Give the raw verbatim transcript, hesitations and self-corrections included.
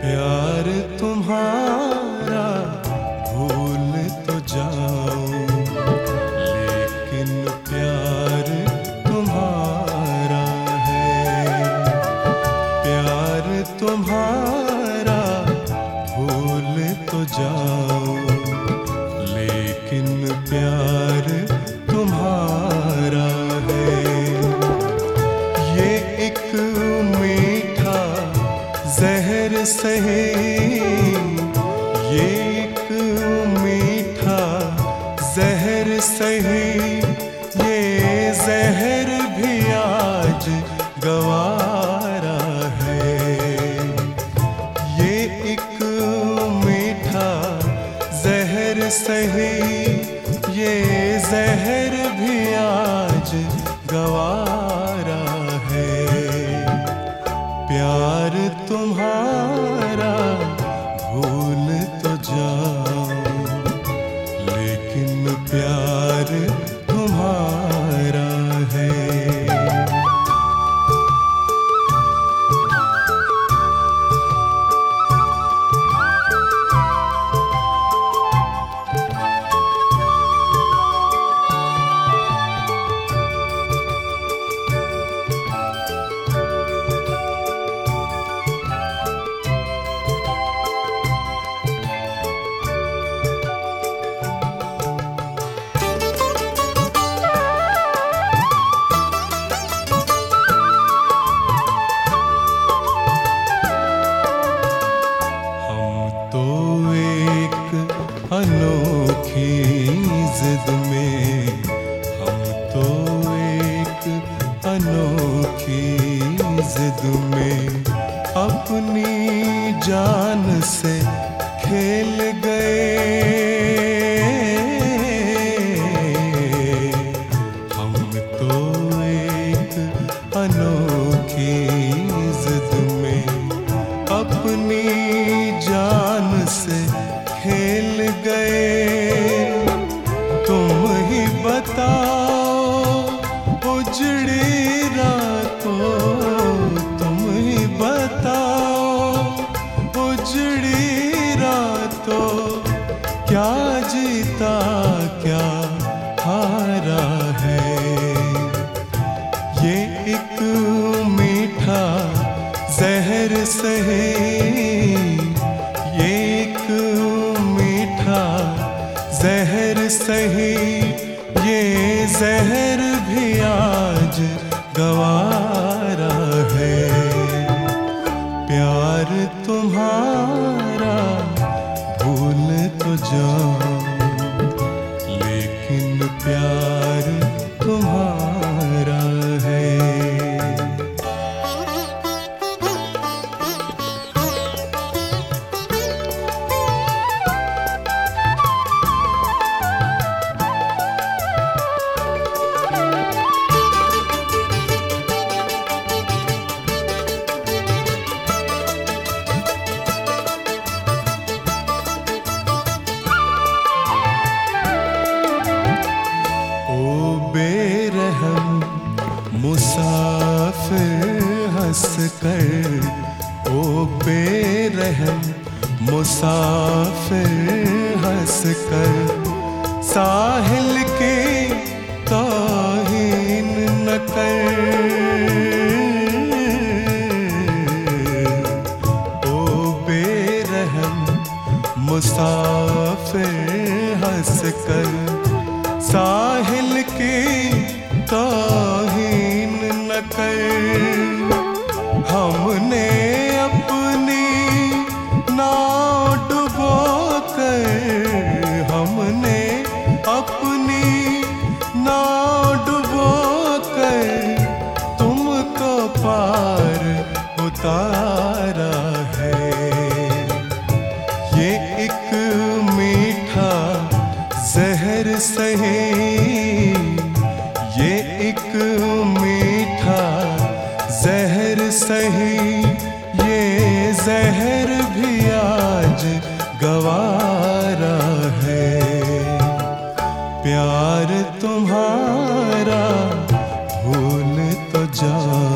प्यार तुम्हारा भूल तो जाऊं, लेकिन प्यार तुम्हारा है। प्यार तुम्हारा भूल तो जाऊं, लेकिन प्यार तुम्हारा है। ये एक मीठा जहर सही, ये एक मीठा जहर सही, ये जहर भी आज गवारा है। ये एक मीठा जहर सही, ये जहर भी आज गवारा है। प्यार तुम्हारा भूल तो जाऊं, लेकिन प्यार तुम्हारा है। अनोखी जिद में हम तो एक अनोखी जिद में अपनी जान से खेल गए। हम तो एक अनोखी जिद में अपनी जान से खेल गए। तुम ही बताओ उजड़ी रातों, तुम ही बताओ उजड़ी रातों, क्या जीता क्या हारा है। ये एक मीठा जहर सही, ये एक मीठा जहर सही, ये जहर भी आज गवारा है। प्यार तुम्हारा भूल तो जाऊं, लेकिन प्यार तुम्हारा है। मुसाफिर हंस कर, ओ बेरहम मुसाफिर हंस कर, साहिल के तौहीन न कर। ओ बेरहम मुसाफिर हंस कर, साहिल के तौहीन न कर। हमने अपनी नाव डुबो कर, हमने अपनी नाव डुबो कर, तुमको पार उतारा है। ये एक मीठा जहर सही, ये एक मीठा जहर सही, ये जहर भी आज गवारा है। प्यार तुम्हारा भूल तो जाऊं,